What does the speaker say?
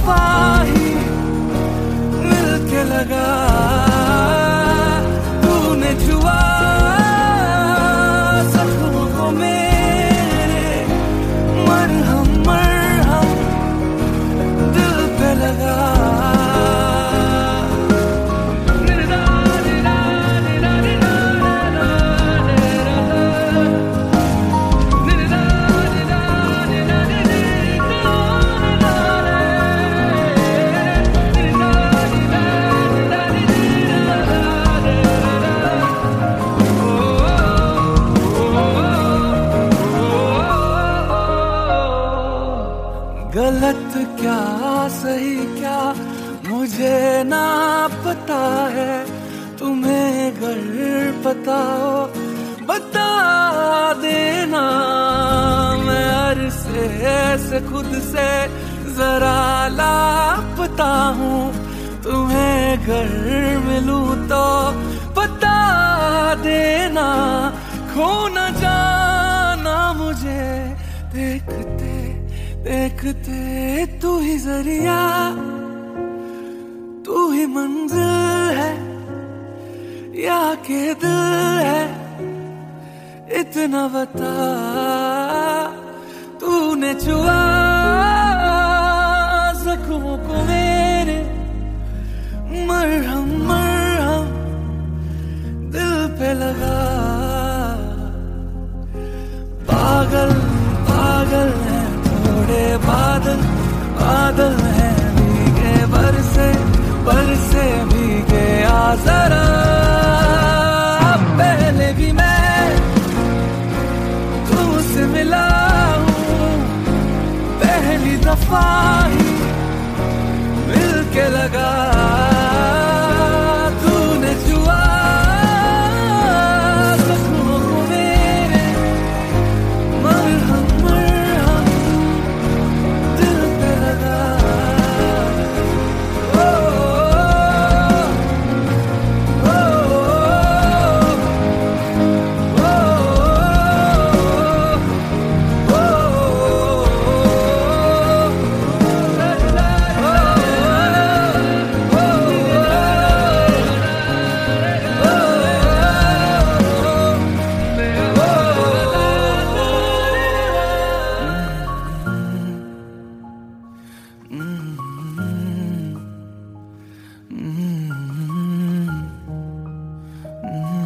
दफा ही मिलके लगा, तूने छुआ जख्मों को मेरे, मरहम मरहम दिल पे लगा। गलत क्या सही क्या मुझे ना पता है, तुम्हें अगर पता हो बता देना। मैं अरसे से खुद से जरा लापता हूँ, तुम्हें अगर मिलूं तो बता देना। खो न जाना मुझे देखते देखते, तू ही जरिया तू ही मंजिल है या के दिल है, इतना बता। तूने छुआ जख्मों को मेरे, मरहम मरहम दिल पे लगा। पागल पागल है थोड़े बादल, बादल हैं भीगे बरसे, बरसे भीगे आ जरा। पहले भी मैं तुमसे मिला हूँ, पहली दफा ही मिलके लगा, तूने छुआ जख्मों को मेरे, मरहम Mm-hmm.